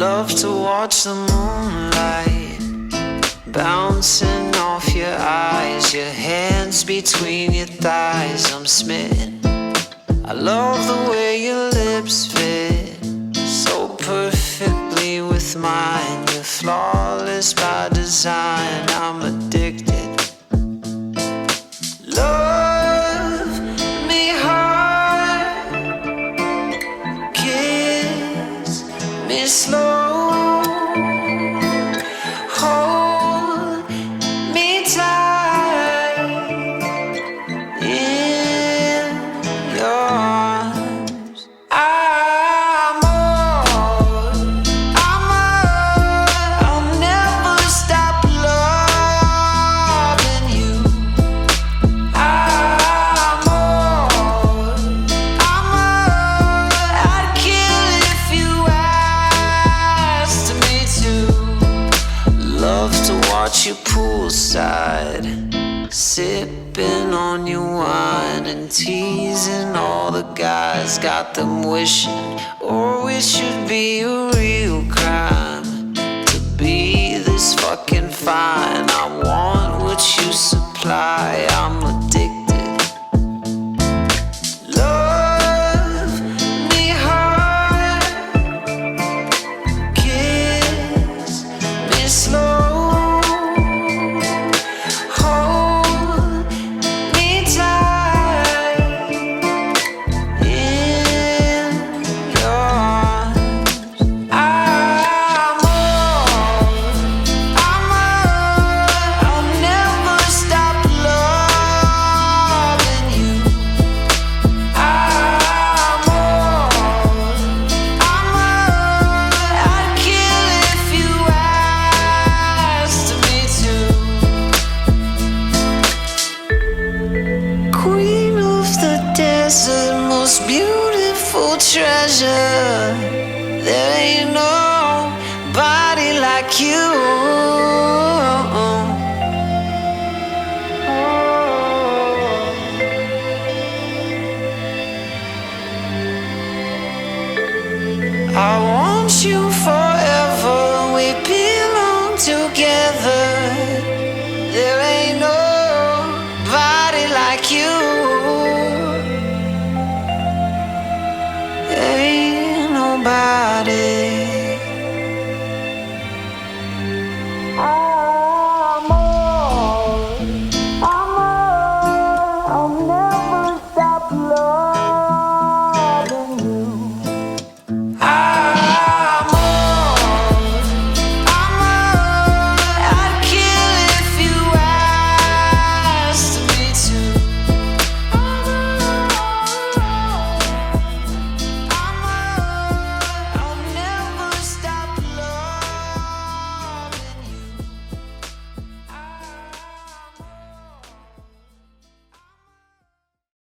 Love to watch the moonlight bouncing off your eyes, your hands between your thighs. I'm smitten. I love the way your lips fit so perfectly with mine. You're flawless by design. I'm addicted. Love me hard, kiss me slow, hold me tight in your arms. I'll never stop loving you. I'd kill if you asked me to. Love to watch you poolside, sipping on your wine and teasing all the guys. Got them wishing, or it should be a real crime to be this fucking fine. I want what you supply. I'm addicted. Love me hard, kiss me slow, hold me tight in your arms. I'll never stop loving you. I'd kill if you asked me to. Queen of the desert, most beautiful treasure. There ain't nobody like you.